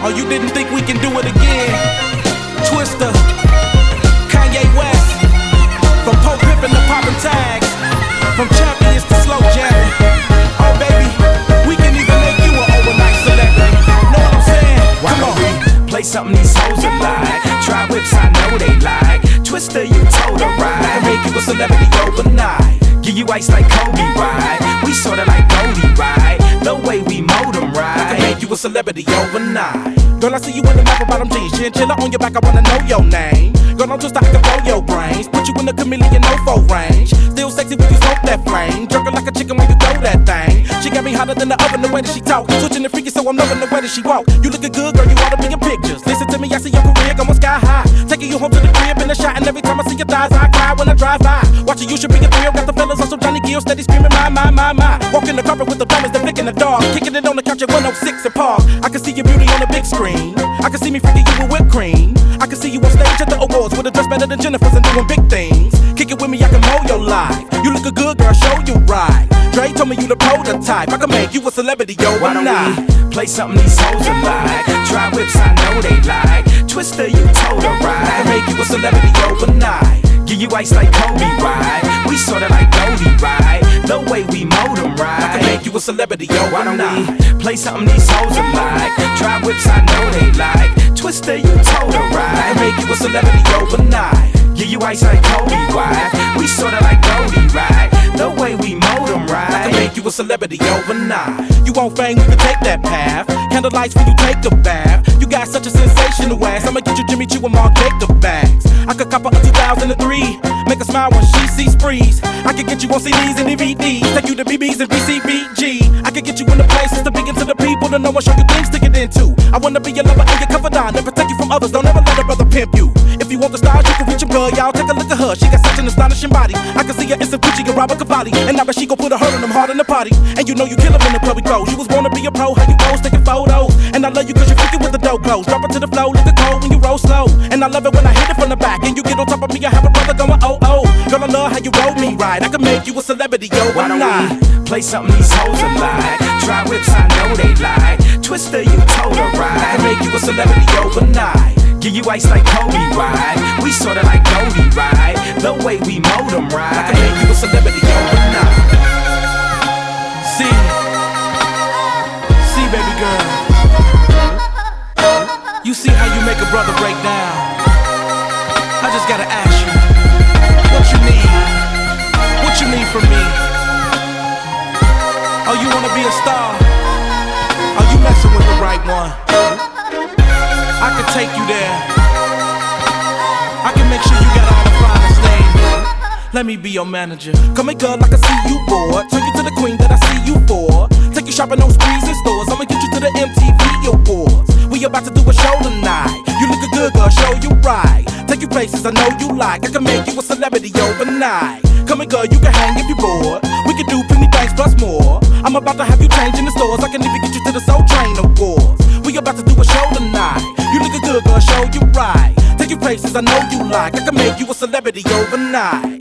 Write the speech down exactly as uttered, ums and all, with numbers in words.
Oh, you didn't think we can do it again? Twister, Kanye West, from Pope Pippin to poppin' tags, from champions to slow jamming. Oh baby, we can even make you an overnight celebrity. Know what I'm saying? Come on. We play something these hoes are like. Try whips, I know they like. Twister, you told her right. Make you a celebrity overnight. Give you ice like Kobe, right? We sorta like Goldie, right? The way we mold them, right? I can make you a celebrity overnight. Girl, I see you in the map bottom jeans, chinchilla on your back, I wanna know your name. Girl, I'm just I can blow your brains, put you in the chameleon no-fo range. Still sexy when you smoke that flame, jerking like a chicken when you throw that thing. She got me hotter than the oven, the way that she talk, switching the freaky, so I'm loving the way that she walk. You looking good, girl, you oughta be in pictures. Listen to me, I see your career going sky high, taking you home to the crib in a shot, and every time I see your thighs, I cry when I drive by. Watching you should be a thrill, got the fellas on some Johnny Gill, steady screaming my, my, my, my. Walking the carpet with the diamonds, they flicking the dog, kicking it on the couch at one oh six and Park. I can see your beauty on the big screen. I can see me freaking you with whipped cream. I can see you on stage at the awards with a dress better than Jennifer's and doing big things. Kick it with me, I can mold your life. You look a good girl, show you right. Dre told me you the prototype. I can make you a celebrity overnight. Why don't we play something these hoes are like? Try whips, I know they like. Twister, you told her right. I can make you a celebrity overnight. Give you ice like Kobe, right? We sorta like Goldie, right? The way we mold them, right? I can make you a celebrity overnight. Why don't we play something these hoes are like? Try whips, I know they like. Twister, you told her right. I can make you a celebrity overnight. Give you ice like Kobe, right? We sorta like Goldie, right? The way we mold them, right? I can make you a celebrity overnight. You want fame, we can take that path. Candlelights when you take a bath. You got such a sensational ass. I'ma get you Jimmy Choo and Mark Jacob bags. I could cop her a two thousand three. Make her smile when she sees sprees. I could get you on C Ds and D V Ds. Take you to B Bs and B C B G. I could get you in the places to begin to the people to know and show you things to get into. I wanna be your lover and your confidant and protect you from others. Don't ever let a brother pimp you. If you want the stars, you can reach him, girl. Y'all take a look at her. She got such an astonishing body. I can see her in some Gucci and Robert Cavalli. And now that she gon' put a hurt on them hard in the party. And you know you kill her in the club we close. You was born to be a pro, how you pose, taking photos. And I love you cause you freaking with the dope clothes. Drop it to the flow, looking cold when you roll slow. And I love it when I hit it from the back. And you get on top of me, I have a brother going oh oh. Girl, I love how you roll me right. I can make you a celebrity overnight. Why don't we play something these hoes are like? Try whips, I know they like. Twister, you told her right. I can make you a celebrity overnight. Give you ice like Kobe, right? We sorta like Goldie, right? The way we mold them, right? I can make you a celebrity overnight. See, see, baby girl. You see how you make a brother break down. I just gotta ask you, what you need? What you need from me? Oh, you wanna be a star? Oh, you messing with the right one. I can take you there. I can make sure you got all the finest things. Let me be your manager. Come here, girl, I can see you bored. Turn you to the queen that I see you for. Take you shopping on sprees and stores. I'ma get you to the M T V awards. We about to do a show tonight. You lookin' good, girl, show you right. Take you places I know you like. I can make you a celebrity overnight. Come here, girl, you can hang if you bored. We can do plenty things plus more. I'm about to have you change in the stores. I can even get you to the Soul Train awards. We about to do a show tonight. You lookin' good, girl, show you right. Take you places I know you like. I can make you a celebrity overnight.